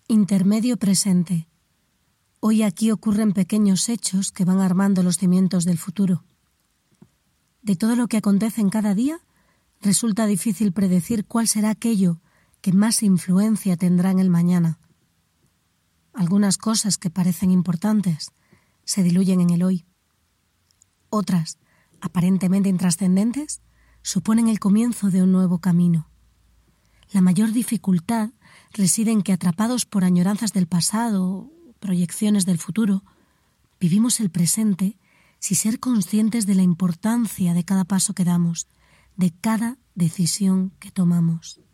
Intermedio presente. Hoy aquí ocurren pequeños hechos que van armando los cimientos del futuro. De todo lo que acontece en cada día, resulta difícil predecir cuál será aquello que más influencia tendrá en el mañana. Algunas cosas que parecen importantes se diluyen en el hoy. Otras, aparentemente intrascendentes, suponen el comienzo de un nuevo camino. La mayor dificultad reside en que, atrapados por añoranzas del pasado, proyecciones del futuro, vivimos el presente sin ser conscientes de la importancia de cada paso que damos, de cada decisión que tomamos.